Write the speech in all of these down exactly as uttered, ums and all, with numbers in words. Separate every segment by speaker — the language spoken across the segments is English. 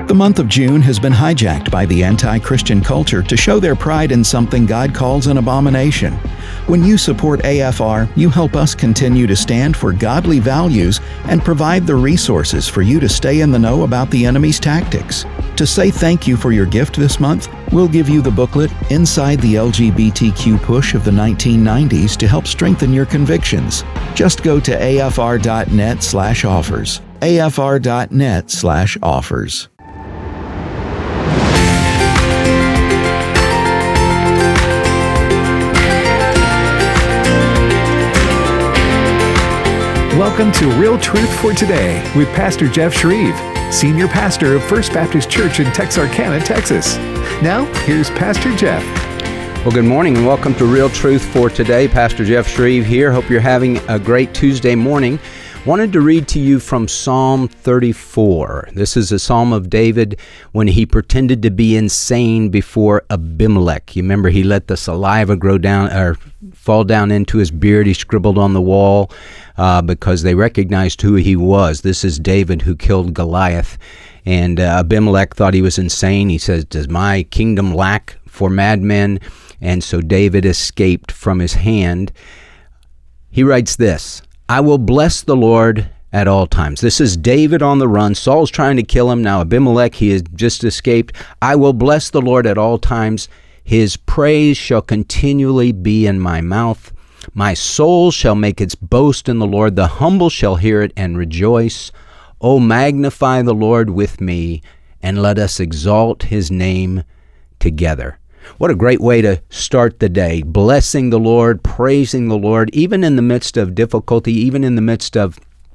Speaker 1: The month of June has been hijacked by the anti-Christian culture to show their pride in something God calls an abomination. When you support A F R, you help us continue to stand for godly values and provide the resources for you to stay in the know about the enemy's tactics. To say thank you for your gift this month, we'll give you the booklet Inside the L G B T Q Push of the nineteen nineties to help strengthen your convictions. Just go to afr.net slash offers. afr.net slash offers.
Speaker 2: Welcome to Real Truth for Today with Pastor Jeff Shreve, Senior Pastor of First Baptist Church in Texarkana, Texas. Now, here's Pastor Jeff.
Speaker 3: Well, good morning and welcome to Real Truth for Today. Pastor Jeff Shreve here. Hope you're having a great Tuesday morning. Wanted to read to you from Psalm thirty-four. This is a psalm of David when he pretended to be insane before Abimelech. You remember he let the saliva grow down or fall down into his beard. He scribbled on the wall uh, because they recognized who he was. This is David who killed Goliath. And uh, Abimelech thought he was insane. He says, "Does my kingdom lack for madmen?" And so David escaped from his hand. He writes this, "I will bless the Lord at all times." This is David on the run. Saul's trying to kill him. Now Abimelech, he has just escaped. "I will bless the Lord at all times. His praise shall continually be in my mouth. My soul shall make its boast in the Lord. The humble shall hear it and rejoice. O magnify the Lord with me, and let us exalt his name together." What a great way to start the day, blessing the Lord, praising the Lord, even in the midst of difficulty, even in the midst of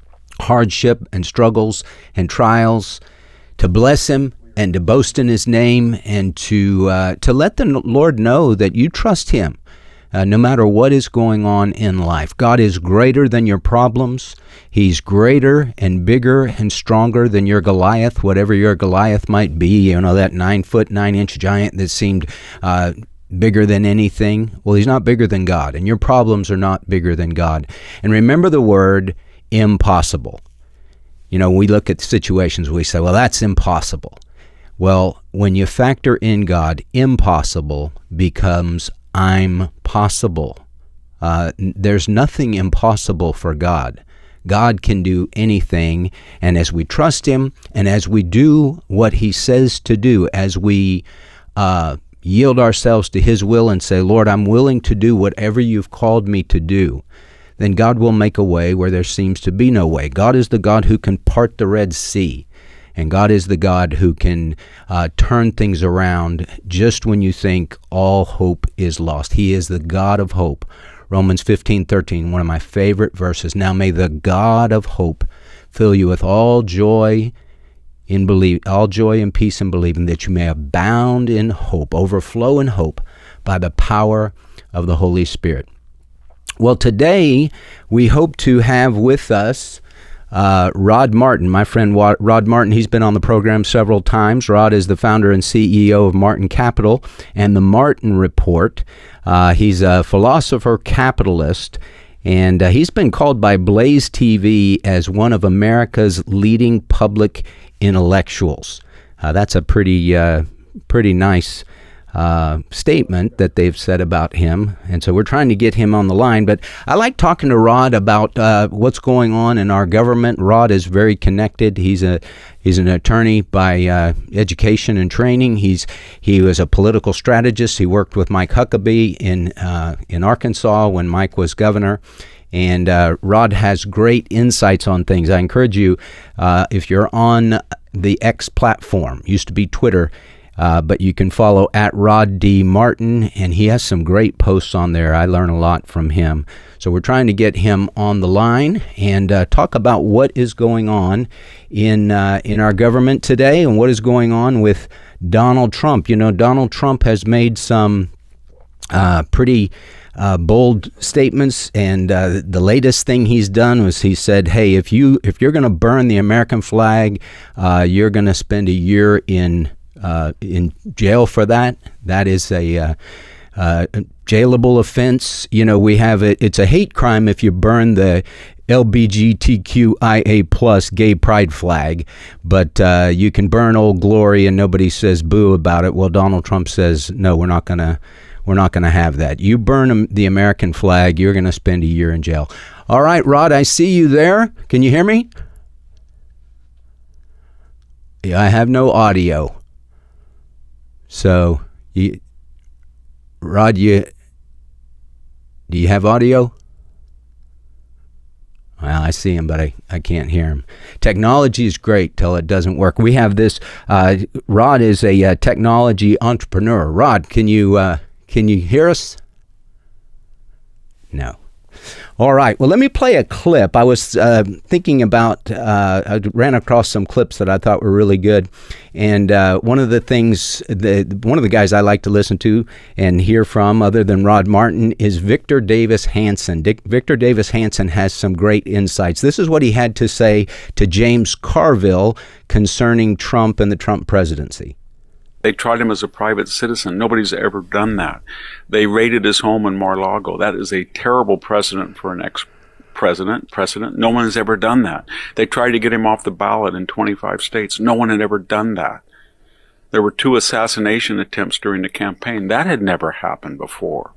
Speaker 3: hardship and struggles and trials, to bless him and to boast in his name and to uh, to let the Lord know that you trust him uh, no matter what is going on in life. God is greater than your problems. He's greater and bigger and stronger than your Goliath, whatever your Goliath might be. You know, that nine foot, nine inch giant that seemed uh, bigger than anything. Well, he's not bigger than God, and your problems are not bigger than God. And remember the word impossible. You know, we look at situations, we say, well, that's impossible. Well, when you factor in God, impossible becomes I'm possible. Uh, there's nothing impossible for God. God can do anything, and as we trust him, and as we do what he says to do, as we uh, yield ourselves to his will and say, Lord, I'm willing to do whatever you've called me to do, then God will make a way where there seems to be no way. God is the God who can part the Red Sea, and God is the God who can uh, turn things around just when you think all hope is lost. He is the God of hope. Romans fifteen thirteen, one of my favorite verses. "Now may the God of hope fill you with all joy in believe, all joy and peace in believing, that you may abound in hope, overflow in hope by the power of the Holy Spirit." Well, today we hope to have with us uh, Rod Martin, my friend Rod Martin. He's been on the program several times. Rod is the founder and C E O of Martin Capital and the Martin Report. Uh, he's a philosopher capitalist, and uh, he's been called by Blaze T V as one of America's leading public intellectuals. Uh, that's a pretty, uh, pretty nice Uh, statement that they've said about him, and so we're trying to get him on the line. But I like talking to Rod about uh, what's going on in our government. Rod is very connected. He's a he's an attorney by uh, education and training. He's he was a political strategist. He worked with Mike Huckabee in uh, in Arkansas when Mike was governor. And uh, Rod has great insights on things. I encourage you, uh, if you're on the X platform, used to be Twitter, Uh, but you can follow at Rod D. Martin, and he has some great posts on there. I learn a lot from him. So we're trying to get him on the line and uh, talk about what is going on in uh, in our government today and what is going on with Donald Trump. You know, Donald Trump has made some uh, pretty uh, bold statements, and uh, the latest thing he's done was he said, "Hey, if you if you're going to burn the American flag, uh, you're going to spend a year in." Uh, in jail for that. That is a uh, uh, jailable offense. You know, we have it. It's a hate crime if you burn the L G B T Q I A plus gay pride flag, but uh, you can burn Old Glory and nobody says boo about it. Well, Donald Trump says, no, we're not going to we're not going to have that. You burn the American flag, you're going to spend a year in jail. All right, Rod, I see you there. Can you hear me? Yeah, I have no audio. So, you, Rod, you, do you have audio? Well, I see him, but I, I can't hear him. Technology is great till it doesn't work. We have this, uh, Rod is a uh, technology entrepreneur. Rod, can you, uh, can you hear us? No. All right. Well, let me play a clip. I was uh, thinking about, uh, I ran across some clips that I thought were really good. And uh, one of the things, the, one of the guys I like to listen to and hear from, other than Rod Martin, is Victor Davis Hanson. Dick, Victor Davis Hanson has some great insights. This is what he had to say to James Carville concerning Trump and the Trump presidency.
Speaker 4: They tried him as a private citizen. Nobody's ever done that. They raided his home in Mar-a-Lago. That is a terrible precedent for an ex-president. Precedent. No one has ever done that. They tried to get him off the ballot in twenty-five states. No one had ever done that. There were two assassination attempts during the campaign. That had never happened before.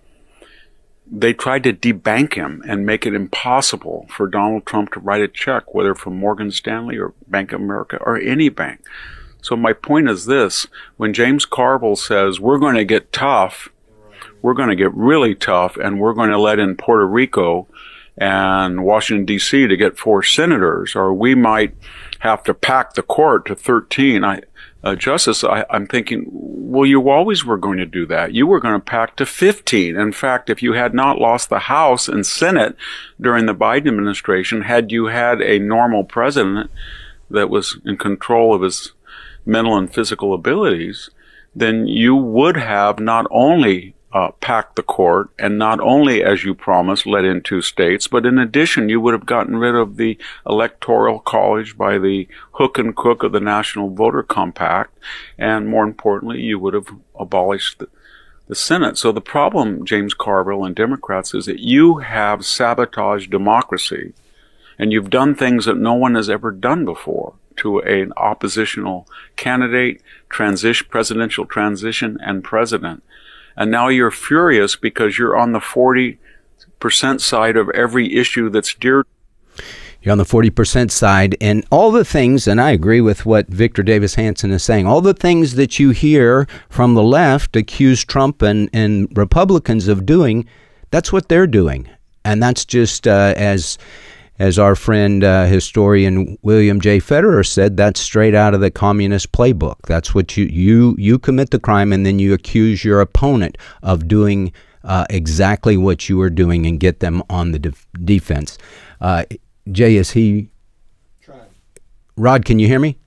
Speaker 4: They tried to debank him and make it impossible for Donald Trump to write a check, whether from Morgan Stanley or Bank of America or any bank. So my point is this: when James Carville says we're going to get tough, we're going to get really tough, and we're going to let in Puerto Rico and Washington, D C to get four senators, or we might have to pack the court to thirteen, I, uh, Justice, I, I'm thinking, well, you always were going to do that. You were going to pack to fifteen. In fact, if you had not lost the House and Senate during the Biden administration, had you had a normal president that was in control of his mental and physical abilities, then you would have not only uh, packed the court and not only, as you promised, let in two states, but in addition, you would have gotten rid of the Electoral College by the hook and crook of the National Voter Compact, and more importantly, you would have abolished the, the Senate. So the problem, James Carville and Democrats, is that you have sabotaged democracy, and you've done things that no one has ever done before to an oppositional candidate, transition, presidential transition, and president. And now you're furious because you're on the forty percent side of every issue that's dear.
Speaker 3: You're on the forty percent side, and all the things, and I agree with what Victor Davis Hanson is saying, all the things that you hear from the left accuse Trump and, and Republicans of doing, that's what they're doing. And that's just uh, as... As our friend, uh, historian William J. Federer said, that's straight out of the communist playbook. That's what you you you commit the crime, and then you accuse your opponent of doing uh, exactly what you are doing and get them on the def- defense. Uh, Jay, is he? Trying. Rod, can you hear me?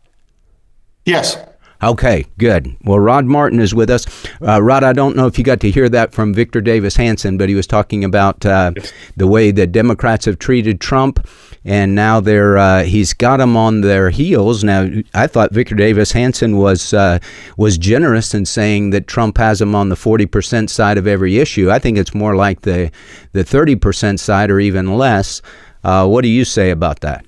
Speaker 5: Yes.
Speaker 3: Okay, good. Well, Rod Martin is with us. Uh, Rod, I don't know if you got to hear that from Victor Davis Hanson, but he was talking about uh, the way the Democrats have treated Trump, and now they're uh, he's got them on their heels. Now, I thought Victor Davis Hanson was uh, was generous in saying that Trump has them on the forty percent side of every issue. I think it's more like the the thirty percent side or even less. Uh, what do you say about that?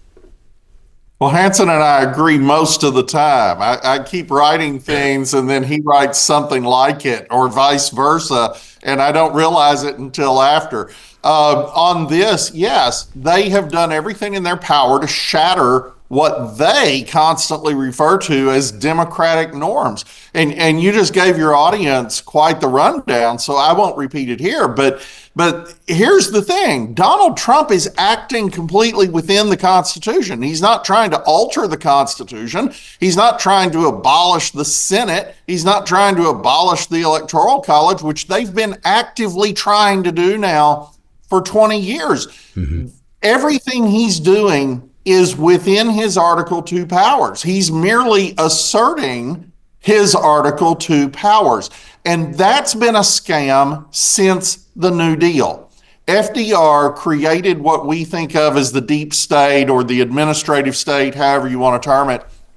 Speaker 5: Well, Hanson and I agree most of the time. I, I keep writing things and then he writes something like it, or vice versa, and I don't realize it until after. Uh, on this, yes, they have done everything in their power to shatter what they constantly refer to as democratic norms. And and you just gave your audience quite the rundown, so I won't repeat it here. But but here's the thing. Donald Trump is acting completely within the Constitution. He's not trying to alter the Constitution. He's not trying to abolish the Senate. He's not trying to abolish the Electoral College, which they've been actively trying to do now for twenty years. Mm-hmm. Everything he's doing is within his Article two powers. He's merely asserting his Article two powers. And that's been a scam since the New Deal. F D R created what we think of as the deep state or the administrative state, however you want to term it,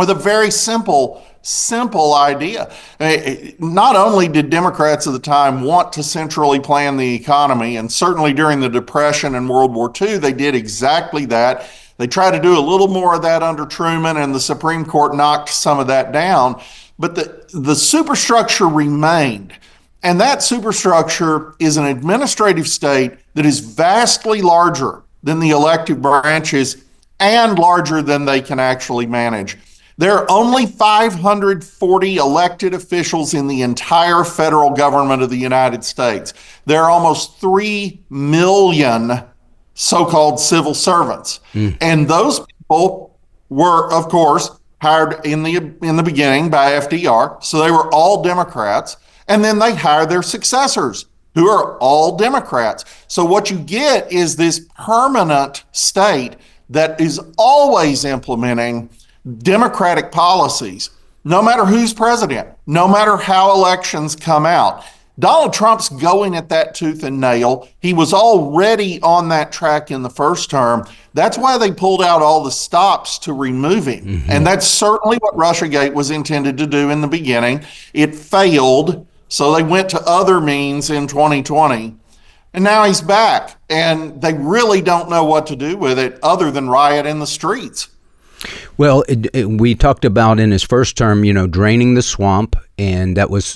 Speaker 5: with a very simple, simple idea. Not only did Democrats at the time want to centrally plan the economy, and certainly during the Depression and World War Two, they did exactly that. They tried to do a little more of that under Truman, and the Supreme Court knocked some of that down. But the, the superstructure remained. And that superstructure is an administrative state that is vastly larger than the elective branches and larger than they can actually manage. There are only five hundred forty elected officials in the entire federal government of the United States. There are almost three million so-called civil servants. Mm. And those people were, of course, hired in the in the beginning by F D R. So they were all Democrats. And then they hire their successors, who are all Democrats. So what you get is this permanent state that is always implementing Democratic policies, no matter who's president, no matter how elections come out. Donald Trump's going at that tooth and nail. He was already on that track in the first term. That's why they pulled out all the stops to remove him. Mm-hmm. And that's certainly what Russiagate was intended to do in the beginning. It failed. So they went to other means in twenty twenty, and now he's back, and they really don't know what to do with it other than riot in the streets.
Speaker 3: Well, it, it, we talked about in his first term, you know, draining the swamp, and that was,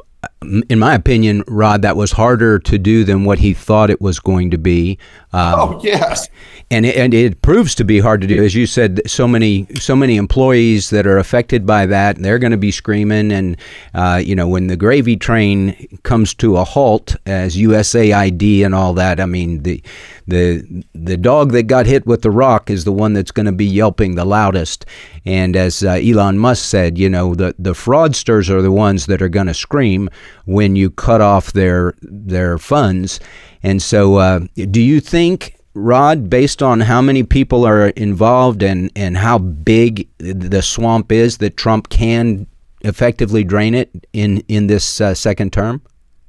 Speaker 3: in my opinion, Rod, that was harder to do than what he thought it was going to be. Um,
Speaker 5: oh, yes.
Speaker 3: And it, and it proves to be hard to do. As you said, so many so many employees that are affected by that, they're going to be screaming. And, uh, you know, when the gravy train comes to a halt as U S A I D and all that, I mean, the the the dog that got hit with the rock is the one that's going to be yelping the loudest. And as uh, Elon Musk said, you know, the, the fraudsters are the ones that are going to scream when you cut off their their funds. And so uh, do you think, Rod, based on how many people are involved and, and how big the swamp is, that Trump can effectively drain it in, in this uh, second term?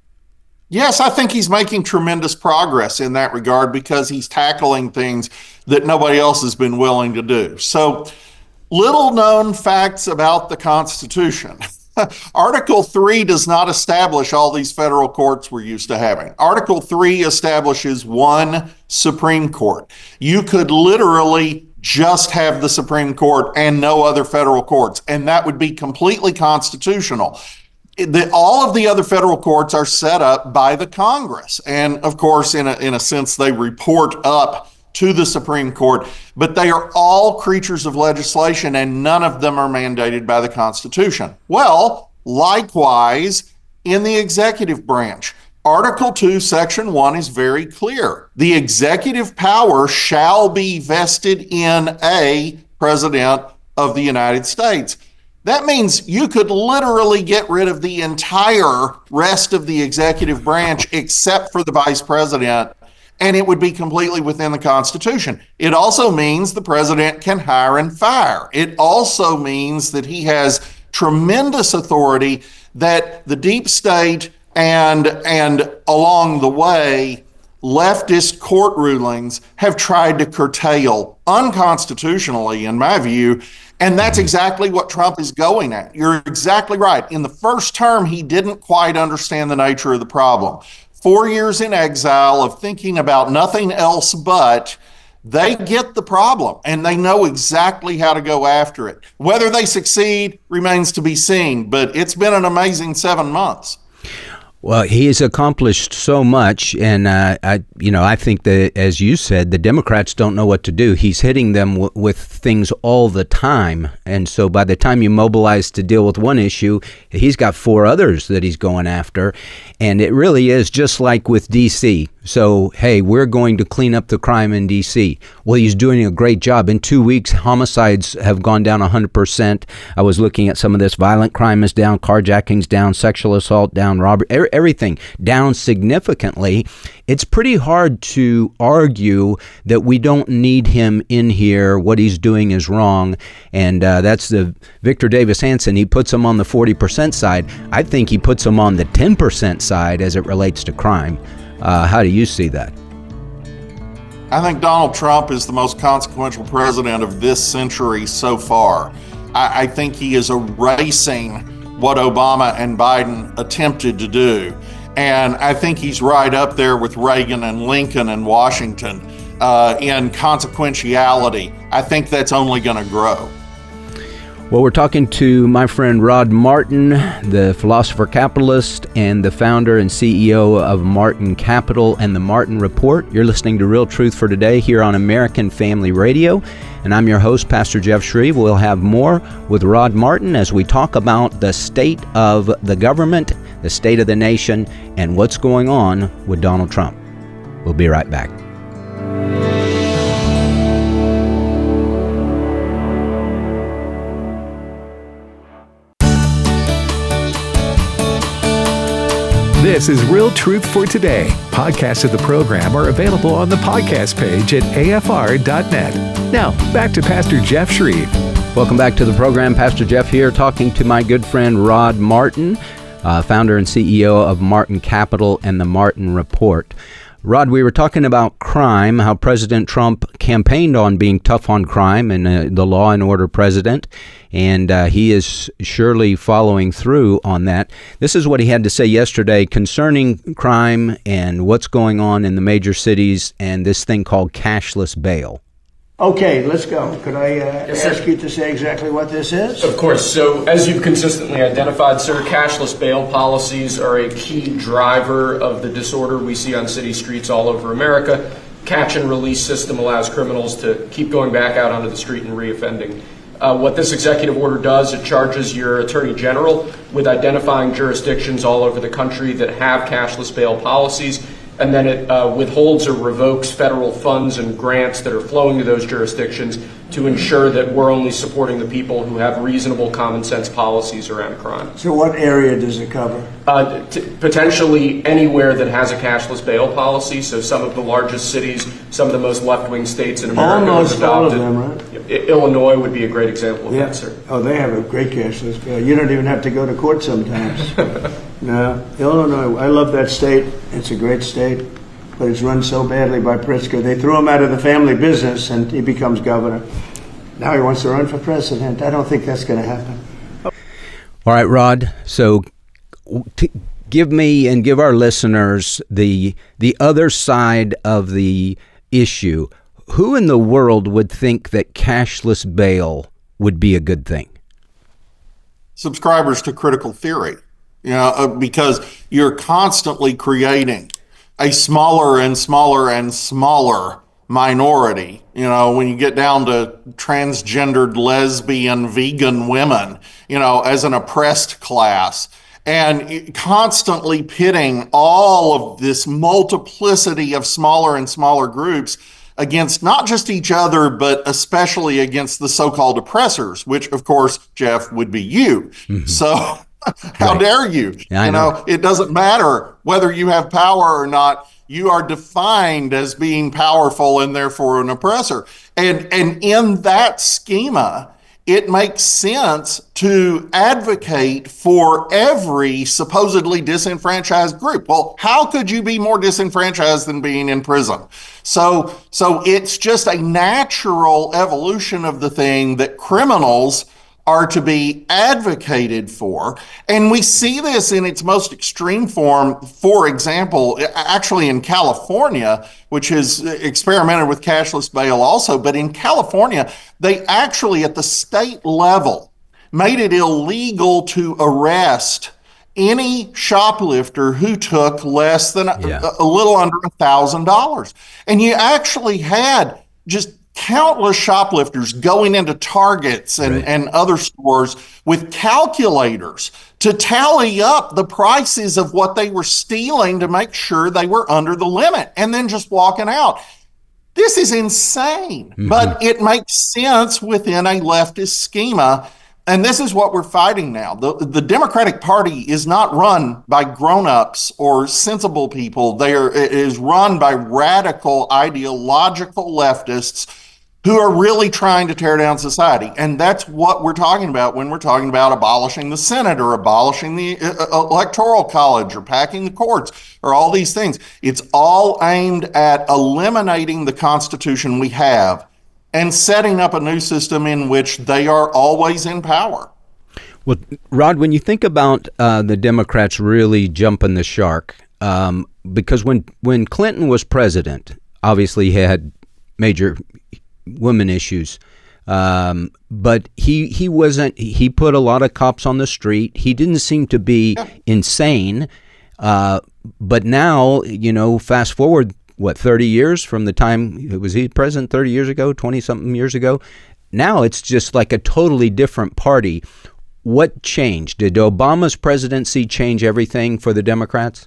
Speaker 5: Yes, I think he's making tremendous progress in that regard because he's tackling things that nobody else has been willing to do. So, little known facts about the Constitution. Article three does not establish all these federal courts we're used to having. Article three establishes one Supreme Court. You could literally just have the Supreme Court and no other federal courts, and that would be completely constitutional. The, all of the other federal courts are set up by the Congress. And of course, in a, in a sense, they report up to the Supreme Court, but they are all creatures of legislation and none of them are mandated by the Constitution. Well, likewise, in the executive branch, Article two, Section one is very clear. The executive power shall be vested in a president of the United States. That means you could literally get rid of the entire rest of the executive branch except for the vice president, and it would be completely within the Constitution. It also means the president can hire and fire. It also means that he has tremendous authority that the deep state and, and along the way, leftist court rulings have tried to curtail unconstitutionally, in my view. And that's exactly what Trump is going at. You're exactly right. In the first term, he didn't quite understand the nature of the problem. Four years in exile of thinking about nothing else but they get the problem and they know exactly how to go after it. Whether they succeed remains to be seen, but it's been an amazing seven months.
Speaker 3: Well, he has accomplished so much, and uh, I, you know, I think that, as you said, the Democrats don't know what to do. He's hitting them w- with things all the time, and so by the time you mobilize to deal with one issue, he's got four others that he's going after, and it really is just like with D C. So, hey, we're going to clean up the crime in D C. Well, he's doing a great job. In two weeks, homicides have gone down one hundred percent. I was looking at some of this. Violent crime is down, carjacking's down, sexual assault down, robbery, everything down significantly. It's pretty hard to argue that we don't need him in here. What he's doing is wrong. And uh, that's the Victor Davis Hanson. He puts him on the forty percent side. I think he puts him on the ten percent side as it relates to crime. Uh, how do you see that?
Speaker 5: I think Donald Trump is the most consequential president of this century so far. I, I think he is erasing what Obama and Biden attempted to do. And I think he's right up there with Reagan and Lincoln and Washington uh, in consequentiality. I think that's only going to grow.
Speaker 3: Well, we're talking to my friend Rod Martin, the philosopher capitalist and the founder and C E O of Martin Capital and the Martin Report. You're listening to Real Truth for Today here on American Family Radio, and I'm your host, Pastor Jeff Shreve. We'll have more with Rod Martin as we talk about the state of the government, the state of the nation, and what's going on with Donald Trump. We'll be right back.
Speaker 2: This is Real Truth for Today. Podcasts of the program are available on the podcast page at A F R dot net. Now, back to Pastor Jeff Shreve.
Speaker 3: Welcome back to the program. Pastor Jeff here, talking to my good friend Rod Martin, uh, founder and C E O of Martin Capital and the Martin Report. Rod, we were talking about crime, how President Trump campaigned on being tough on crime and uh, the law and order president, and uh, he is surely following through on that. This is what he had to say yesterday concerning crime and what's going on in the major cities and this thing called cashless bail.
Speaker 6: Okay, let's go. Could I uh,
Speaker 7: yes,
Speaker 6: ask
Speaker 7: sir.
Speaker 6: you to say exactly what this is?
Speaker 7: Of course. So, as you've consistently identified, sir, cashless bail policies are a key driver of the disorder we see on city streets all over America. Catch and release system allows criminals to keep going back out onto the street and reoffending. Uh, what this executive order does, it charges your attorney general with identifying jurisdictions all over the country that have cashless bail policies, and then it uh, withholds or revokes federal funds and grants that are flowing to those jurisdictions to ensure that we're only supporting the people who have reasonable common sense policies around crime.
Speaker 6: So what area does it cover?
Speaker 7: Uh, t- potentially anywhere that has a cashless bail policy. So some of the largest cities, some of the most left-wing states in America
Speaker 6: Almost
Speaker 7: have adopted.
Speaker 6: all of them, right?
Speaker 7: I- Illinois would be a great example of
Speaker 6: Yeah.
Speaker 7: that, sir.
Speaker 6: Oh, they have a great cashless bail. You don't even have to go to court sometimes. No, Illinois, I love that state. It's a great state, but it's run so badly by Pritzker. They threw him out of the family business and he becomes governor. Now he wants to run for president. I don't think that's going to happen.
Speaker 3: All right, Rod. So t- give me and give our listeners the the other side of the issue. Who in the world would think that cashless bail would be a good thing?
Speaker 5: Subscribers to critical theory, you know, uh, because you're constantly creating a smaller and smaller and smaller minority. You know, when you get down to transgendered, lesbian, vegan women, you know, as an oppressed class, and constantly pitting all of this multiplicity of smaller and smaller groups against not just each other, but especially against the so-called oppressors, which, of course, Jeff, would be you. Mm-hmm. So how right. dare you?
Speaker 3: Yeah,
Speaker 5: you know,
Speaker 3: know,
Speaker 5: it doesn't matter whether you have power or not. You are defined as being powerful and therefore an oppressor. And, and in that schema, it makes sense to advocate for every supposedly disenfranchised group. Well, how could you be more disenfranchised than being in prison? So, so it's just a natural evolution of the thing that criminals are to be advocated for. And we see this in its most extreme form, for example, actually in California, which has experimented with cashless bail also, but in California, they actually at the state level made it illegal to arrest any shoplifter who took less than yeah. a, a little under a thousand dollars. And you actually had just countless shoplifters going into Targets and, right. and other stores with calculators to tally up the prices of what they were stealing to make sure they were under the limit and then just walking out. This is insane, mm-hmm. but it makes sense within a leftist schema. And this is what we're fighting now. The, the Democratic Party is not run by grown-ups or sensible people. They are, it is run by radical ideological leftists who are really trying to tear down society. And that's what we're talking about when we're talking about abolishing the Senate or abolishing the uh, Electoral College or packing the courts or all these things. It's all aimed at eliminating the Constitution we have and setting up a new system in which they are always in power.
Speaker 3: Well, Rod, when you think about uh, the Democrats really jumping the shark, um, because when, when Clinton was president, obviously he had major women issues, um, but he he wasn't. He put a lot of cops on the street. He didn't seem to be yeah. insane. Uh, but now, you know, fast forward, what, thirty years from the time, was he president thirty years ago, twenty-something years ago? Now it's just like a totally different party. What changed? Did Obama's presidency change everything for the Democrats?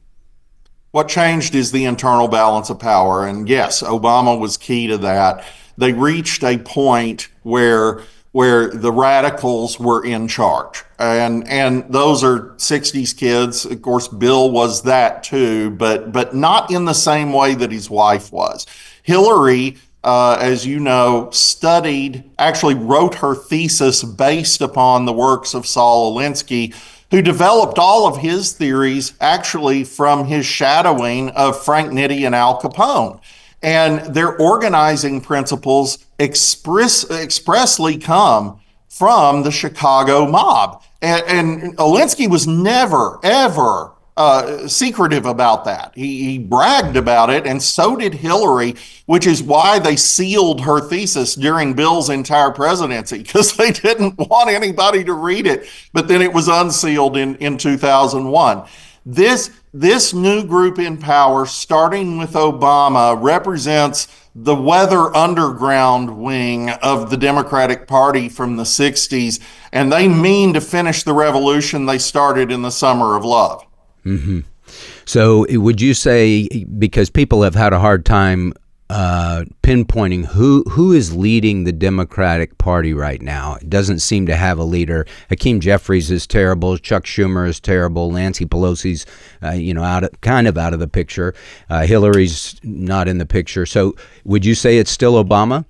Speaker 5: What changed is the internal balance of power. And yes, Obama was key to that. They reached a point where where the radicals were in charge. And and those are sixties kids. Of course, Bill was that too, but but not in the same way that his wife was. Hillary, uh, as you know, studied, actually wrote her thesis based upon the works of Saul Alinsky, who developed all of his theories actually from his shadowing of Frank Nitti and Al Capone. And their organizing principles express, expressly come from the Chicago mob. And, and Alinsky was never, ever uh, secretive about that. He, he bragged about it, and so did Hillary, which is why they sealed her thesis during Bill's entire presidency, because they didn't want anybody to read it. But then it was unsealed in, in two thousand one. This This new group in power, starting with Obama, represents the weather underground wing of the Democratic Party from the sixties, and they mean to finish the revolution they started in the summer of love.
Speaker 3: Mm-hmm. So would you say, because people have had a hard time uh, pinpointing who who is leading the Democratic Party right now? It doesn't seem to have a leader. Hakeem Jeffries is terrible. Chuck Schumer is terrible. Nancy Pelosi's, uh, you know, out of, kind of out of the picture. Uh, Hillary's not in the picture. So would you say it's still Obama?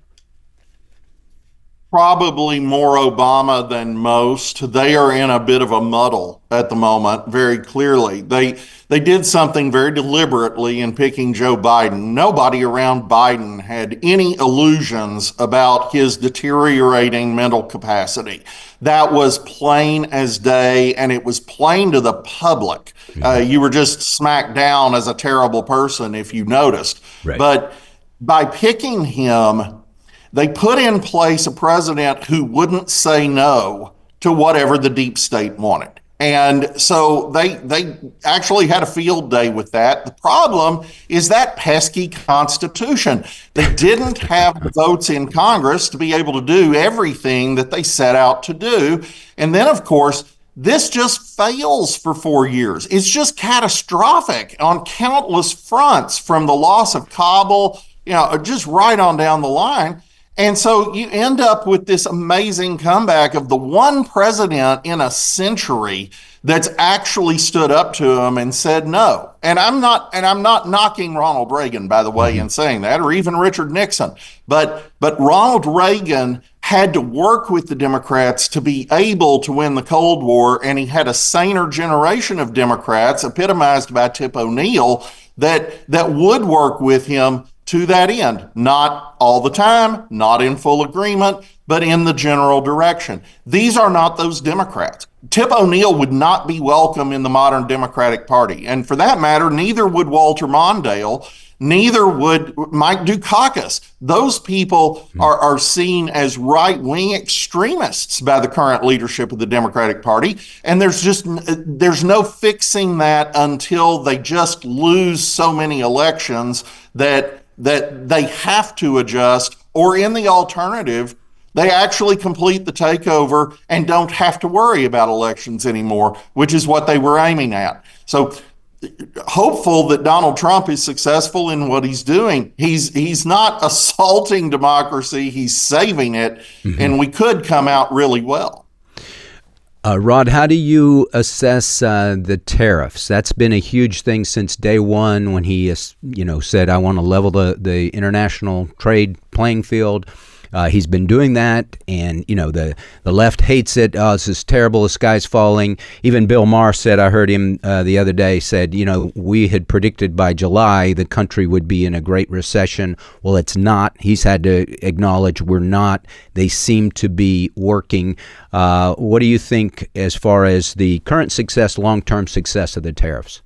Speaker 5: Probably more Obama than most. They are in a bit of a muddle at the moment, very clearly. They they did something very deliberately in picking Joe Biden. Nobody around Biden had any illusions about his deteriorating mental capacity. That was plain as day, and it was plain to the public. Mm-hmm. Uh, you were just smacked down as a terrible person if you noticed.
Speaker 3: Right.
Speaker 5: But by picking him, they put in place a president who wouldn't say no to whatever the deep state wanted. And so they they actually had a field day with that. The problem is that pesky Constitution. They didn't have the votes in Congress to be able to do everything that they set out to do. And then, of course, this just fails for four years. It's just catastrophic on countless fronts, from the loss of Kabul, you know, just right on down the line. And so you end up with this amazing comeback of the one president in a century that's actually stood up to him and said no. And I'm not, and I'm not knocking Ronald Reagan, by the way, in saying that, or even Richard Nixon. But but Ronald Reagan had to work with the Democrats to be able to win the Cold War, and he had a saner generation of Democrats, epitomized by Tip O'Neill, that that would work with him to that end. Not all the time, not in full agreement, but in the general direction. These are not those Democrats. Tip O'Neill would not be welcome in the modern Democratic Party. And for that matter, neither would Walter Mondale, neither would Mike Dukakis. Those people are, are seen as right-wing extremists by the current leadership of the Democratic Party. And there's just, there's no fixing that until they just lose so many elections that that they have to adjust, or in the alternative, they actually complete the takeover and don't have to worry about elections anymore, which is what they were aiming at. So hopeful that Donald Trump is successful in what he's doing. He's he's not assaulting democracy, he's saving it, mm-hmm. and we could come out really well.
Speaker 3: Uh, Rod, how do you assess uh, the tariffs? That's been a huge thing since day one, when he, you know, said, "I want to level the, the international trade playing field." Uh, he's been doing that, and you know the the left hates it. Oh, this is terrible. The sky's falling. Even Bill Maher said, I heard him uh, the other day, said, you know, we had predicted by July the country would be in a great recession. Well, it's not. He's had to acknowledge we're not. They seem to be working. Uh, what do you think as far as the current success, long-term success of the tariffs?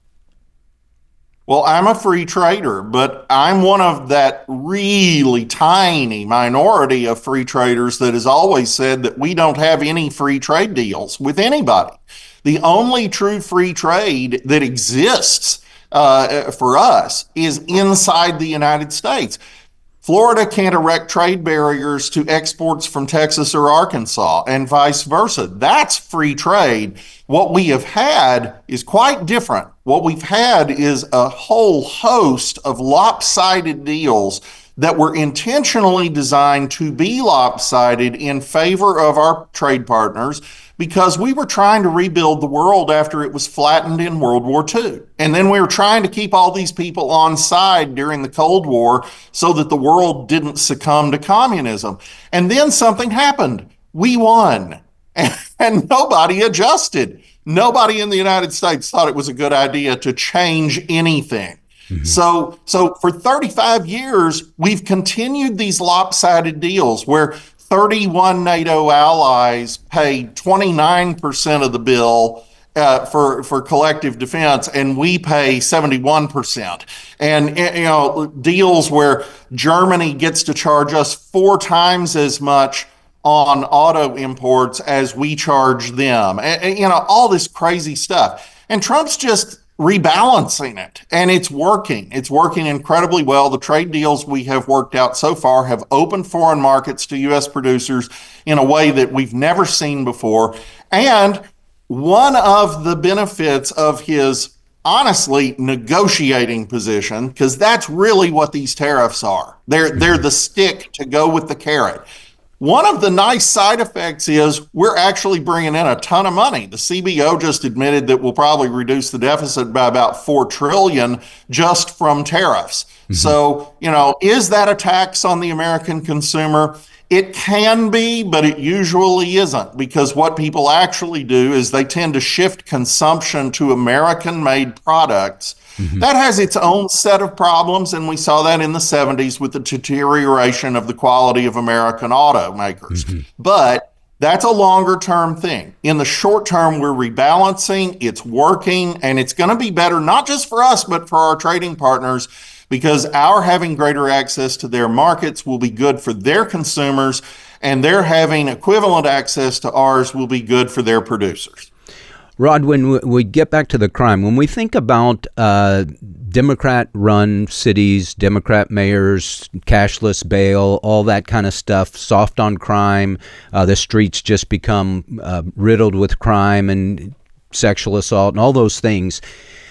Speaker 5: Well, I'm a free trader, but I'm one of that really tiny minority of free traders that has always said that we don't have any free trade deals with anybody. The only true free trade that exists uh, for us is inside the United States. Florida can't erect trade barriers to exports from Texas or Arkansas, and vice versa. That's free trade. What we have had is quite different. What we've had is a whole host of lopsided deals that were intentionally designed to be lopsided in favor of our trade partners, because we were trying to rebuild the world after it was flattened in World War Two. And then we were trying to keep all these people on side during the Cold War so that the world didn't succumb to communism. And then something happened. We won. And, and nobody adjusted. Nobody in the United States thought it was a good idea to change anything. Mm-hmm. So, so for thirty-five years, we've continued these lopsided deals where thirty-one NATO allies paid twenty-nine percent of the bill uh, for, for collective defense, and we pay seventy-one percent. And, you know, deals where Germany gets to charge us four times as much on auto imports as we charge them. And, and, you know, all this crazy stuff. And Trump's just rebalancing it, and it's working. It's working incredibly well. The trade deals we have worked out so far have opened foreign markets to U S producers in a way that we've never seen before. And one of the benefits of his, honestly, negotiating position, because that's really what these tariffs are. They're, they're the stick to go with the carrot. One of the nice side effects is we're actually bringing in a ton of money. The C B O just admitted that we'll probably reduce the deficit by about four trillion dollars just from tariffs. Mm-hmm. So, you know, is that a tax on the American consumer? It can be, but it usually isn't, because what people actually do is they tend to shift consumption to American-made products. Mm-hmm. That has its own set of problems, and we saw that in the seventies with the deterioration of the quality of American automakers. Mm-hmm. But that's a longer-term thing. In the short term, we're rebalancing, it's working, and it's going to be better, not just for us, but for our trading partners, because our having greater access to their markets will be good for their consumers, and their having equivalent access to ours will be good for their producers.
Speaker 3: Rod, when we get back to the crime, when we think about uh, Democrat-run cities, Democrat mayors, cashless bail, all that kind of stuff, soft on crime, uh, the streets just become uh, riddled with crime and sexual assault and all those things.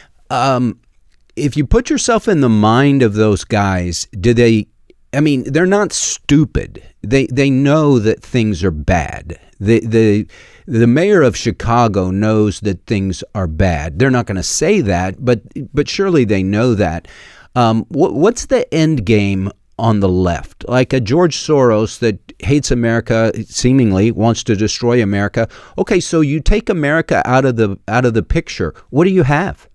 Speaker 3: Um, if you put yourself in the mind of those guys, do they, I mean, they're not stupid. They they know that things are bad. The the the mayor of Chicago knows that things are bad. They're not going to say that, but but surely they know that. Um, what, what's the end game on the left? Like a George Soros that hates America, seemingly wants to destroy America. Okay, so you take America out of the out of the picture. What do you have?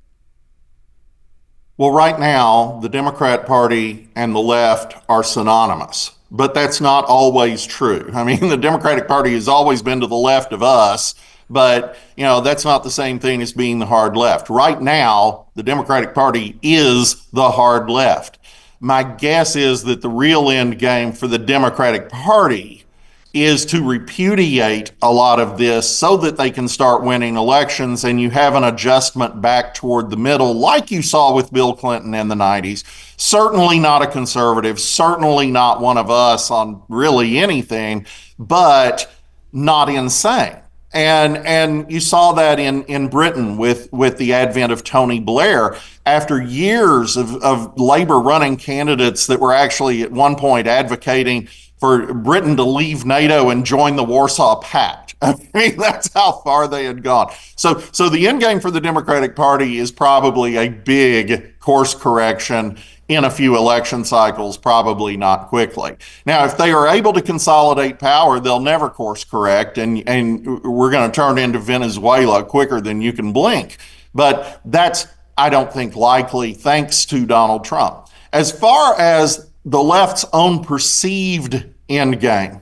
Speaker 5: Well, right now, the Democrat Party and the left are synonymous, but that's not always true. I mean, the Democratic Party has always been to the left of us, but, you know, that's not the same thing as being the hard left. Right now, the Democratic Party is the hard left. My guess is that the real end game for the Democratic Party is to repudiate a lot of this so that they can start winning elections, and you have an adjustment back toward the middle like you saw with Bill Clinton in the nineties. Certainly not a conservative, certainly not one of us on really anything, but not insane. And and you saw that in, in Britain with, with the advent of Tony Blair. After years of, of labor running candidates that were actually at one point advocating for Britain to leave NATO and join the Warsaw Pact. I mean, that's how far they had gone. So, so the end game for the Democratic Party is probably a big course correction in a few election cycles, probably not quickly. Now, if they are able to consolidate power, they'll never course correct, and, and we're going to turn into Venezuela quicker than you can blink. But that's, I don't think, likely thanks to Donald Trump. As far as the left's own perceived end game,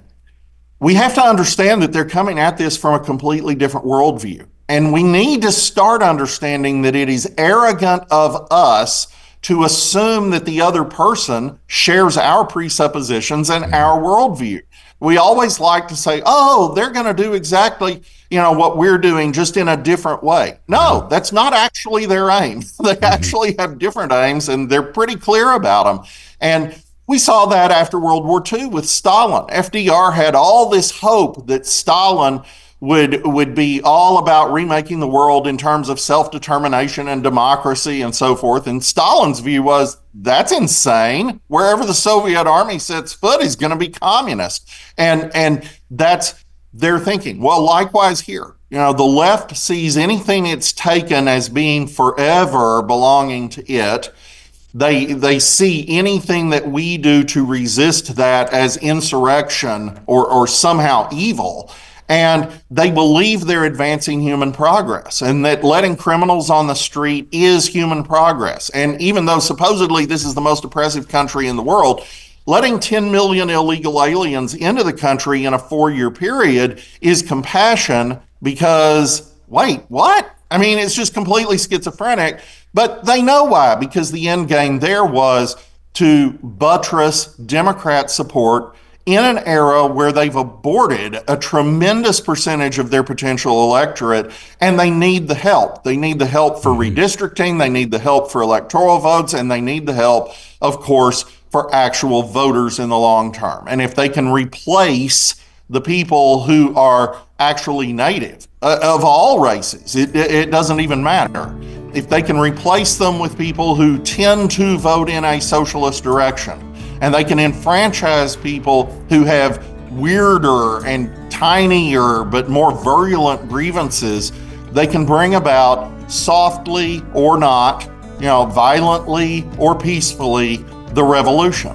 Speaker 5: we have to understand that they're coming at this from a completely different worldview. And we need to start understanding that it is arrogant of us to assume that the other person shares our presuppositions and our worldview. We always like to say, oh, they're going to do exactly, you know, what we're doing, just in a different way. No, that's not actually their aim. They actually have different aims, and they're pretty clear about them. And we saw that after World War Two with Stalin. F D R had all this hope that Stalin would would be all about remaking the world in terms of self-determination and democracy and so forth. And Stalin's view was, that's insane. Wherever the Soviet army sets foot is going to be communist. And and that's their thinking. Well, likewise here. You know, the left sees anything it's taken as being forever belonging to it. They they see anything that we do to resist that as insurrection or, or somehow evil. And they believe they're advancing human progress, and that letting criminals on the street is human progress. And even though supposedly this is the most oppressive country in the world, letting ten million illegal aliens into the country in a four-year period is compassion because, wait, what? I mean, it's just completely schizophrenic. But they know why, because the end game there was to buttress Democrat support in an era where they've aborted a tremendous percentage of their potential electorate, and they need the help. They need the help for redistricting, they need the help for electoral votes, and they need the help, of course, for actual voters in the long term. And if they can replace the people who are actually native uh, of all races, it, it doesn't even matter. If they can replace them with people who tend to vote in a socialist direction, and they can enfranchise people who have weirder and tinier but more virulent grievances, they can bring about, softly or not, you know, violently or peacefully, the revolution.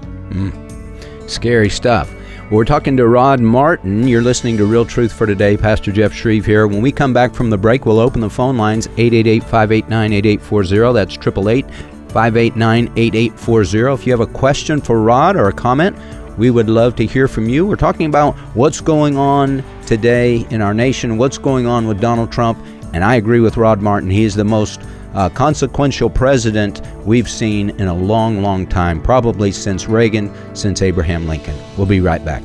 Speaker 3: Mm. Scary stuff. Well, we're talking to Rod Martin. You're listening to Real Truth for Today. Pastor Jeff Shreve here. When we come back from the break, we'll open the phone lines, eight eight eight, five eight nine, eight eight four zero. That's eight eight eight, five eight nine, eight eight four zero. If you have a question for Rod or a comment, we would love to hear from you. We're talking about what's going on today in our nation, what's going on with Donald Trump, and I agree with Rod Martin. He is the most uh, consequential president we've seen in a long, long time, probably since Reagan, since Abraham Lincoln. We'll be right back.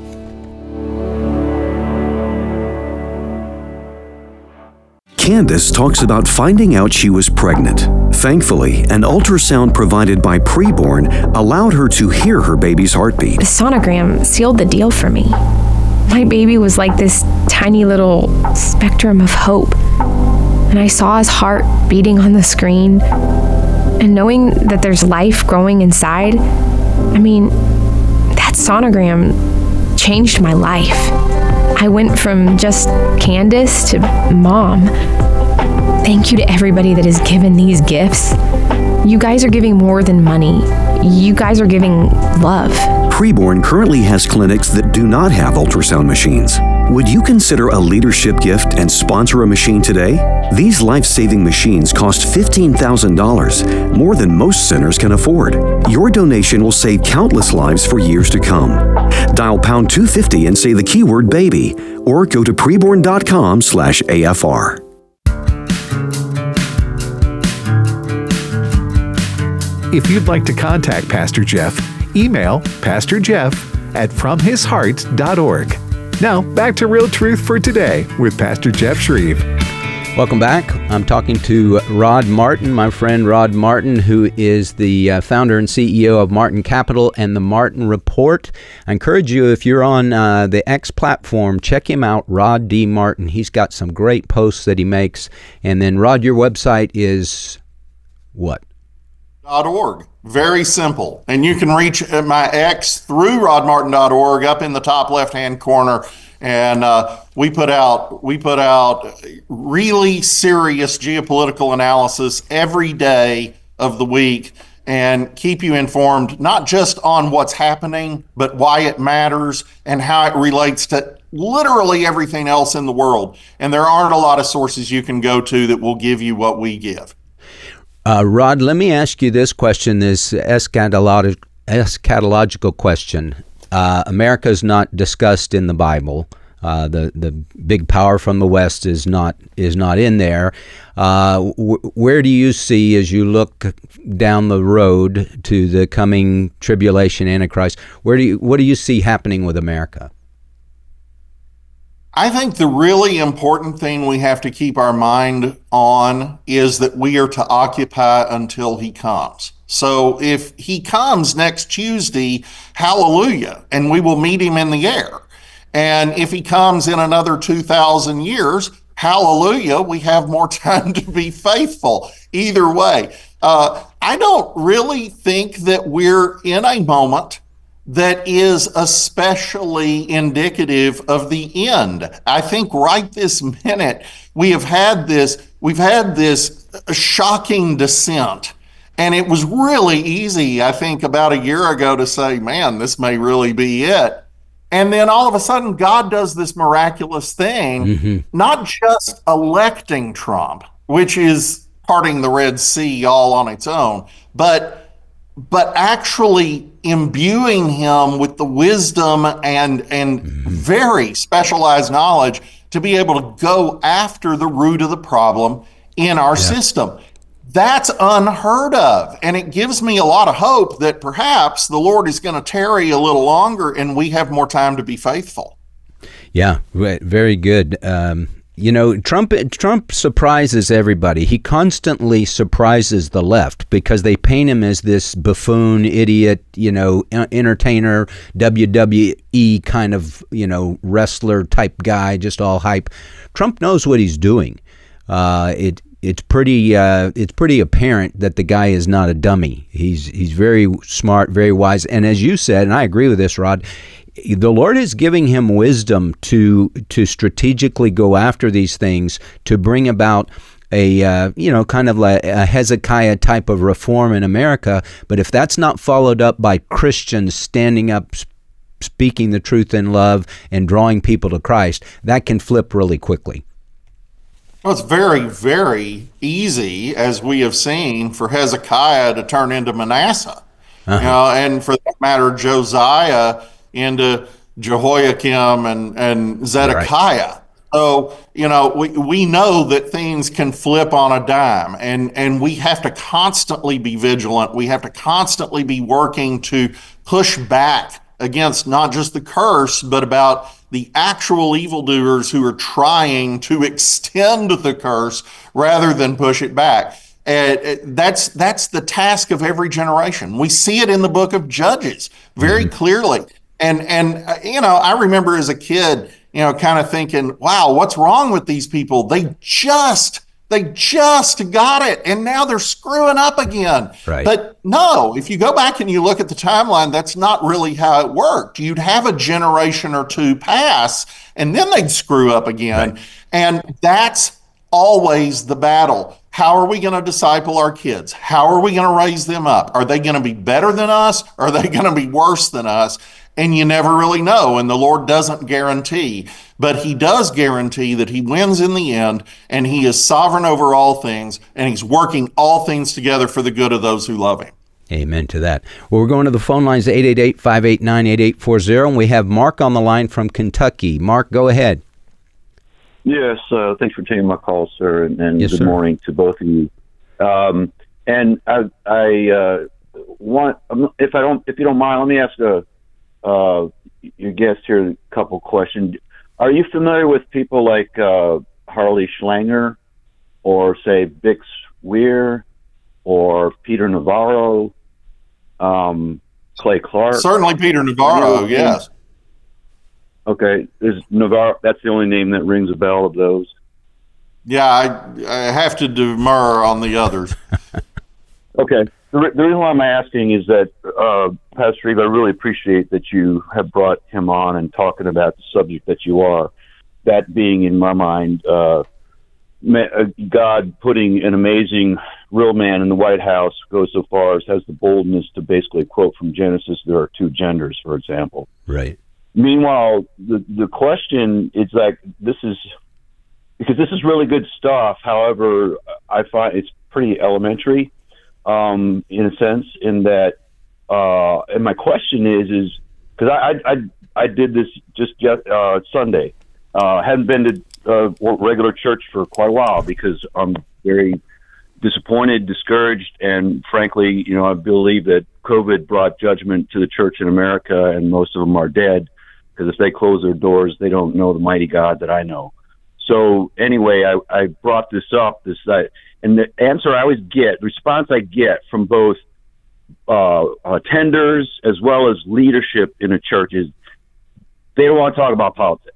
Speaker 8: Candace talks about finding out she was pregnant. Thankfully, an ultrasound provided by Preborn allowed her to hear her baby's heartbeat.
Speaker 9: The sonogram sealed the deal for me. My baby was like this tiny little spectrum of hope. And I saw his heart beating on the screen. And knowing that there's life growing inside, I mean, that sonogram changed my life. I went from just Candace to mom. Thank you to everybody that has given these gifts. You guys are giving more than money. You guys are giving love.
Speaker 8: Preborn currently has clinics that do not have ultrasound machines. Would you consider a leadership gift and sponsor a machine today? These life-saving machines cost fifteen thousand dollars, more than most centers can afford. Your donation will save countless lives for years to come. Dial pound two fifty and say the keyword baby, or go to preborn.com slash AFR.
Speaker 2: If you'd like to contact Pastor Jeff, email Pastor Jeff at from his heart dot org. Now, back to Real Truth for Today with Pastor Jeff Shreve.
Speaker 3: Welcome back. I'm talking to Rod Martin, my friend Rod Martin, who is the uh, founder and C E O of Martin Capital and the Martin Report. I encourage you, if you're on uh, the X platform, check him out, Rod D. Martin. He's got some great posts that he makes. And then, Rod, your website is what?
Speaker 5: .org. Very simple. And you can reach my X through rod martin dot org up in the top left-hand corner. And uh, we put out we put out really serious geopolitical analysis every day of the week. and keep you informed, not just on what's happening, but why it matters and how it relates to literally everything else in the world. And there aren't a lot of sources you can go to that will give you what we give.
Speaker 3: Uh, Rod, let me ask you this question, this eschatolog- eschatological question. Uh, America is not discussed in the Bible. Uh, the the big power from the West is not is not in there. Uh, w- where do you see, as you look down the road to the coming tribulation, Antichrist? Where do you what do you see happening with America?
Speaker 5: I think the really important thing we have to keep our mind on is that we are to occupy until he comes. So if he comes next Tuesday, hallelujah, and we will meet him in the air. And if he comes in another two thousand years, hallelujah, we have more time to be faithful. Either way, uh, I don't really think that we're in a moment that is especially indicative of the end. I think right this minute, we have had this, we've had this shocking descent. And it was really easy, I think, about a year ago to say, man, this may really be it. And then all of a sudden, God does this miraculous thing, mm-hmm. not just electing Trump, which is parting the Red Sea all on its own, but but actually imbuing him with the wisdom and and mm-hmm. very specialized knowledge to be able to go after the root of the problem in our yeah. system. That's unheard of. And it gives me a lot of hope that perhaps the Lord is going to tarry a little longer and we have more time to be faithful.
Speaker 3: Yeah, very good. Um, you know, Trump Trump surprises everybody. He constantly surprises the left because they paint him as this buffoon, idiot, you know, entertainer, W W E kind of, you know, wrestler type guy, just all hype. Trump knows what he's doing. Uh, it It's pretty. Uh, it's pretty apparent that the guy is not a dummy. He's he's very smart, very wise, and as you said, and I agree with this, Rod, the Lord is giving him wisdom to to strategically go after these things to bring about a uh, you know kind of like a Hezekiah type of reform in America. But if that's not followed up by Christians standing up, speaking the truth in love, and drawing people to Christ, that can flip really quickly.
Speaker 5: Well, it's very, very easy, as we have seen, for Hezekiah to turn into Manasseh, uh-huh. you know, and for that matter, Josiah into Jehoiakim and, and Zedekiah. Right. So, you know, we, we know that things can flip on a dime, and, and we have to constantly be vigilant. We have to constantly be working to push back against not just the curse, but about the actual evildoers who are trying to extend the curse rather than push it back. And that's that's the task of every generation. We see it in the book of Judges very mm-hmm. clearly. And, and you know, I remember as a kid, you know, kind of thinking, wow, what's wrong with these people? They just They just got it, and now they're screwing up again.
Speaker 3: Right.
Speaker 5: But no, if you go back and you look at the timeline, that's not really how it worked. You'd have a generation or two pass, and then they'd screw up again. Right. And that's always the battle. How are we going to disciple our kids? How are we going to raise them up? Are they going to be better than us? Or are they going to be worse than us? And you never really know, and the Lord doesn't guarantee, but he does guarantee that he wins in the end, and he is sovereign over all things, and he's working all things together for the good of those who love him.
Speaker 3: Amen to that. Well, we're going to the phone lines, eight eight eight, five eight nine, eight eight four zero, and we have Mark on the line from Kentucky. Mark, go ahead.
Speaker 10: Yes, uh, thanks for taking my call, sir, and, and
Speaker 3: yes,
Speaker 10: good
Speaker 3: sir.
Speaker 10: morning to both of you. Um, and I, I uh, want, if I don't, if you don't mind, let me ask a Uh, your guest here a couple questions. Are you familiar with people like uh, Harley Schlanger or, say, Bix Weir or Peter Navarro, um, Clay Clark?
Speaker 5: Certainly Peter Navarro, yes.
Speaker 10: Okay. Is Navarro, that's the only name that rings a bell of those?
Speaker 5: Yeah, I, I have to demur on the others.
Speaker 10: Okay. The, the reason why I'm asking is that, uh, Pastor Eve, I really appreciate that you have brought him on and talking about the subject that you are. That being, in my mind, uh, God putting an amazing real man in the White House goes so far as has the boldness to basically quote from Genesis, there are two genders, for example.
Speaker 3: Right.
Speaker 10: Meanwhile, the the question is like, this is, because this is really good stuff. However, I find it's pretty elementary um, in a sense, in that, uh, and my question is, is because I, I, I, I did this just uh, Sunday. Uh, hadn't been to uh, regular church for quite a while because I'm very disappointed, discouraged, and frankly, you know, I believe that COVID brought judgment to the church in America, and most of them are dead because if they close their doors, they don't know the mighty God that I know. So anyway, I, I brought this up, this uh, and the answer I always get, the response I get from both uh, attenders as well as leadership in a church is they don't want to talk about politics.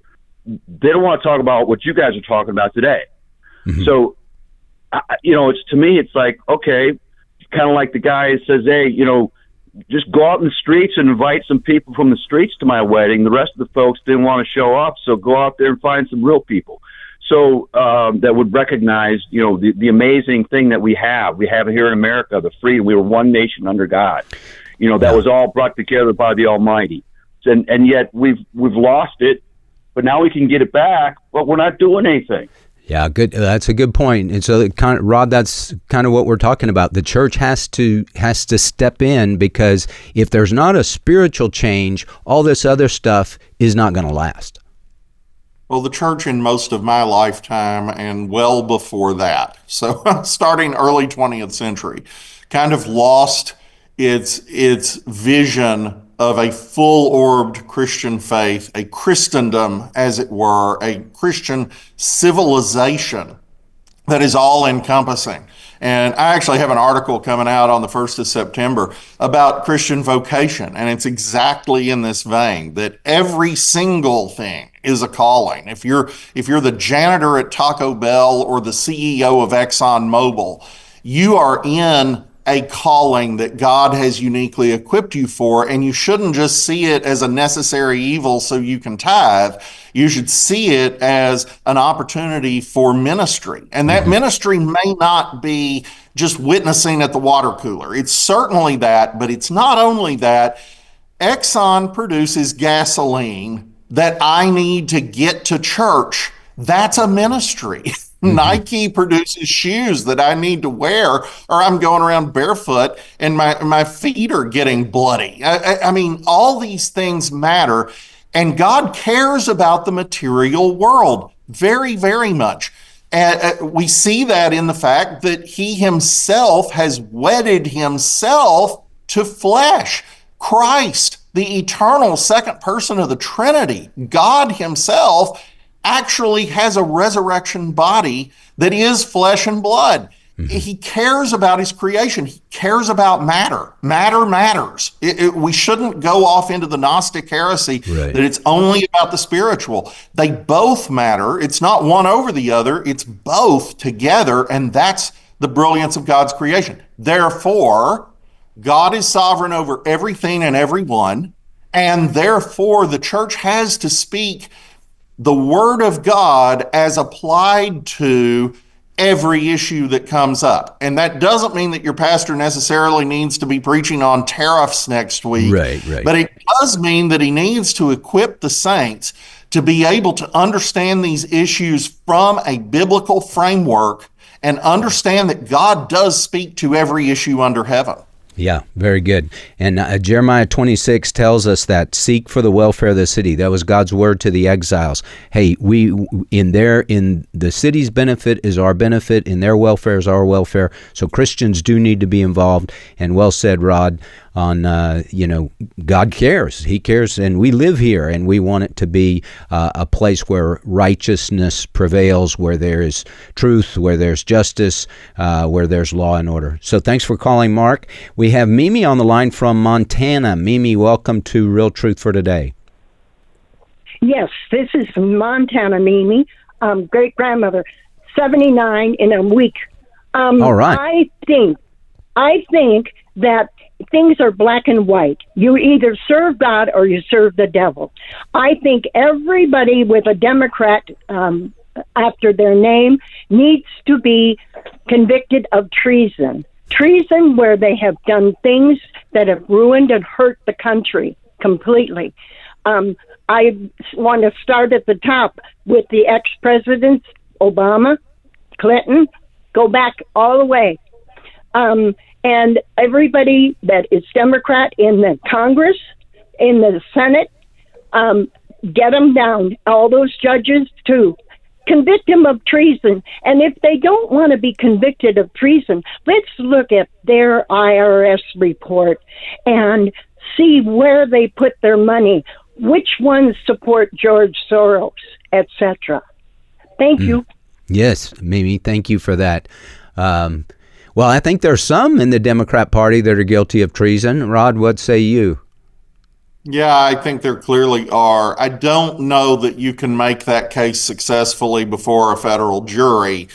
Speaker 10: They don't want to talk about what you guys are talking about today. Mm-hmm. So, I, you know, it's to me, it's like, okay, kind of like the guy who says, hey, you know, just go out in the streets and invite some people from the streets to my wedding. The rest of the folks didn't want to show up, so go out there and find some real people. So um, that would recognize, you know, the, the amazing thing that we have. We have here in America, the freedom. We were one nation under God. You know, that yeah. was all brought together by the Almighty. And and yet we've we've lost it. But now we can get it back, but we're not doing anything.
Speaker 3: Yeah, good. That's a good point. And so, kind of, Rod, that's kind of what we're talking about. The church has to has to step in, because if there's not a spiritual change, all this other stuff is not going to last.
Speaker 5: Well, the church in most of my lifetime and well before that, so starting early twentieth century, kind of lost its its vision of a full-orbed Christian faith, a Christendom, as it were, a Christian civilization that is all-encompassing. And I actually have an article coming out on the first of September about Christian vocation, and it's exactly in this vein, that every single thing is a calling. If you're if you're the janitor at Taco Bell or the C E O of ExxonMobil, you are in a calling that God has uniquely equipped you for, and you shouldn't just see it as a necessary evil so you can tithe. You should see it as an opportunity for ministry. And that mm-hmm. ministry may not be just witnessing at the water cooler. It's certainly that, but it's not only that. Exxon produces gasoline that I need to get to church. That's a ministry. Mm-hmm. Nike produces shoes that I need to wear, or I'm going around barefoot and my, my feet are getting bloody. I, I, I mean, all these things matter, and God cares about the material world very, very much. And uh, we see that in the fact that he himself has wedded himself to flesh. Christ, the eternal second person of the Trinity, God himself, actually has a resurrection body that is flesh and blood. Mm-hmm. He cares about his creation. He cares about matter. Matter matters. It, it, we shouldn't go off into the Gnostic heresy right. that it's only about the spiritual. They both matter. It's not one over the other. It's both together, and that's the brilliance of God's creation. Therefore, God is sovereign over everything and everyone, and therefore the church has to speak the Word of God as applied to every issue that comes up. And that doesn't mean that your pastor necessarily needs to be preaching on tariffs next week.
Speaker 3: Right, right.
Speaker 5: But it does mean that he needs to equip the saints to be able to understand these issues from a biblical framework and understand that God does speak to every issue under heaven.
Speaker 3: Yeah, very good. And uh, Jeremiah twenty-six tells us that seek for the welfare of the city. That was God's word to the exiles. Hey, we in their in the city's benefit is our benefit, in their welfare is our welfare. So Christians do need to be involved. And well said, Rod, on uh, you know, God cares. He cares, and we live here, and we want it to be uh, a place where righteousness prevails, where there is truth, where there's justice, uh, where there's law and order. So thanks for calling, Mark. We have Mimi on the line from Montana. Mimi, welcome to Real Truth for Today.
Speaker 11: Yes, this is Montana Mimi, um, great-grandmother, seventy-nine in a week. Um,
Speaker 3: All right.
Speaker 11: I think, I think that things are black and white. You either serve God or you serve the devil. I think everybody with a Democrat um, after their name needs to be convicted of treason. Treason where they have done things that have ruined and hurt the country completely. Um, I want to start at the top with the ex-presidents, Obama, Clinton, go back all the way. Um, and everybody that is Democrat in the Congress, in the Senate, um, get them down. All those judges, too. Convict them of treason. And if they don't want to be convicted of treason, let's look at their I R S report and see where they put their money, which ones support George Soros, et cetera. Thank mm. you.
Speaker 3: Yes, Mimi, thank you for that. Um, well, I think there's some in the Democrat Party that are guilty of treason. Rod, what say you?
Speaker 5: Yeah, I think there clearly are. I don't know that you can make that case successfully before a federal jury.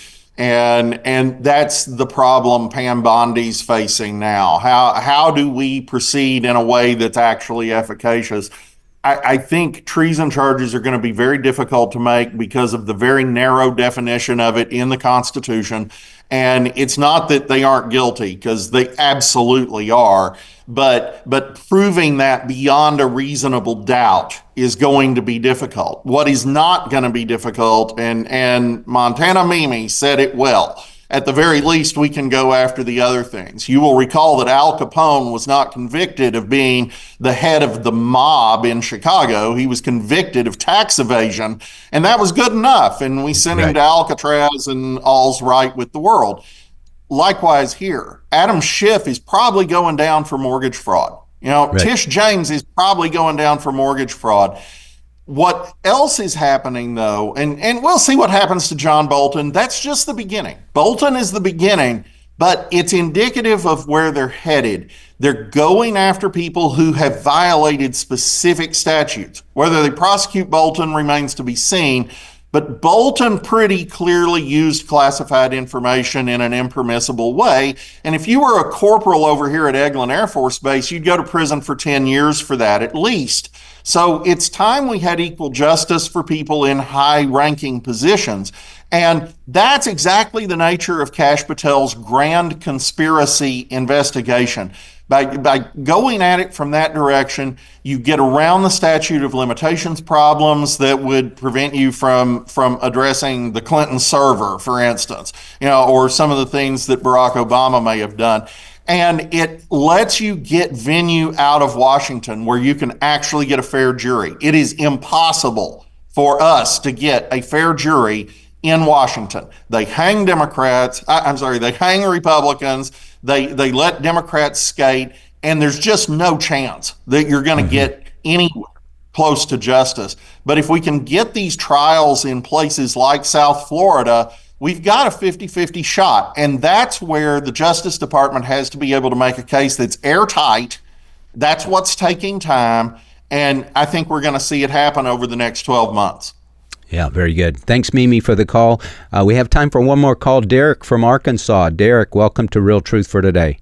Speaker 5: And and that's the problem Pam Bondi's facing now. How how do we proceed in a way that's actually efficacious? I, I think treason charges are going to be very difficult to make because of the very narrow definition of it in the Constitution. And it's not that they aren't guilty, because they absolutely are, but but proving that beyond a reasonable doubt is going to be difficult. What is not going to be difficult, and, and Montana Mimi said it well, at the very least, we can go after the other things. You will recall that Al Capone was not convicted of being the head of the mob in Chicago. He was convicted of tax evasion, and that was good enough. And we sent right. him to Alcatraz, and all's right with the world. Likewise here, Adam Schiff is probably going down for mortgage fraud. You know, right. Tish James is probably going down for mortgage fraud. What else is happening, though, and, and we'll see what happens to John Bolton. That's just the beginning. Bolton is the beginning, but it's indicative of where they're headed. They're going after people who have violated specific statutes. Whether they prosecute Bolton remains to be seen, but Bolton pretty clearly used classified information in an impermissible way. And if you were a corporal over here at Eglin Air Force Base, you'd go to prison for ten years for that at least. So it's time we had equal justice for people in high-ranking positions. And that's exactly the nature of Kash Patel's grand conspiracy investigation. By, by going at it from that direction, you get around the statute of limitations problems that would prevent you from, from addressing the Clinton server, for instance, you know, or some of the things that Barack Obama may have done. And it lets you get venue out of Washington where you can actually get a fair jury. It is impossible for us to get a fair jury in Washington. They hang Democrats, I, I'm sorry, they hang Republicans, they, they let Democrats skate, and there's just no chance that you're going to mm-hmm. get anywhere close to justice. But if we can get these trials in places like South Florida, we've got a fifty-fifty shot. And that's where the Justice Department has to be able to make a case that's airtight. That's what's taking time. And I think we're going to see it happen over the next twelve months.
Speaker 3: Yeah, very good. Thanks, Mimi, for the call. Uh, we have time for one more call. Derek from Arkansas. Derek, welcome to Real Truth for Today.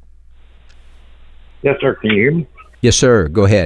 Speaker 12: Yes, sir. Can you hear me?
Speaker 3: Yes, sir. Go ahead.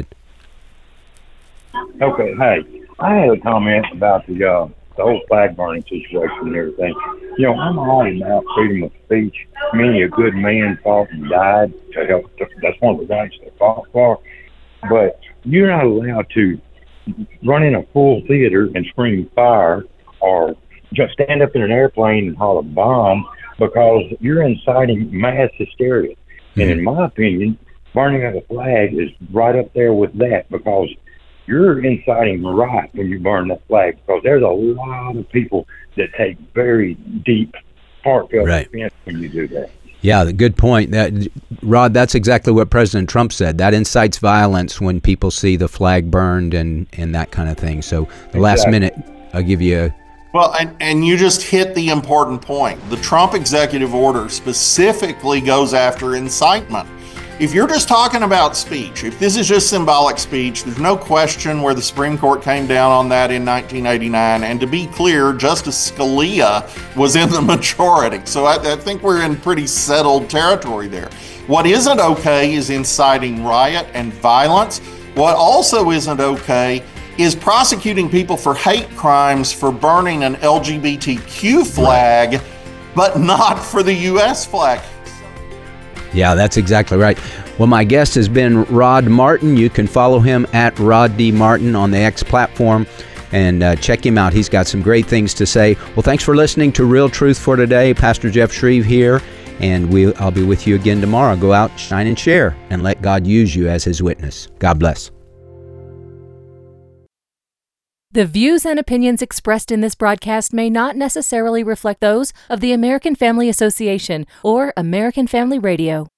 Speaker 12: Okay. Hey, I had a comment about the uh, the whole flag burning situation and everything. You know, I'm all about freedom of speech. Many a good man fought and died to help. That's one of the rights they fought for. But you're not allowed to run in a full theater and scream fire, or just stand up in an airplane and holler bomb, because you're inciting mass hysteria. Mm-hmm. And in my opinion, burning of a flag is right up there with that, because you're inciting riot when you burn that flag, because there's a lot of people that take very deep, heartfelt
Speaker 3: right.
Speaker 12: offense when you do that.
Speaker 3: Yeah, good point. That, Rod, that's exactly what President Trump said. That incites violence when people see the flag burned and, and that kind of thing. So the exactly. last minute, I'll give you a...
Speaker 5: Well, and, and you just hit the important point. The Trump executive order specifically goes after incitement. If you're just talking about speech, if this is just symbolic speech, there's no question where the Supreme Court came down on that in nineteen eighty-nine. And to be clear, Justice Scalia was in the majority. So I, I think we're in pretty settled territory there. What isn't okay is inciting riot and violence. What also isn't okay is prosecuting people for hate crimes for burning an L G B T Q flag, right, but not for the U S flag.
Speaker 3: Yeah, that's exactly right. Well, my guest has been Rod Martin. You can follow him at Rod D. Martin on the X platform and uh, check him out. He's got some great things to say. Well, thanks for listening to Real Truth for Today. Pastor Jeff Shreve here, and we I'll be with you again tomorrow. Go out, shine, and share, and let God use you as his witness. God bless.
Speaker 13: The views and opinions expressed in this broadcast may not necessarily reflect those of the American Family Association or American Family Radio.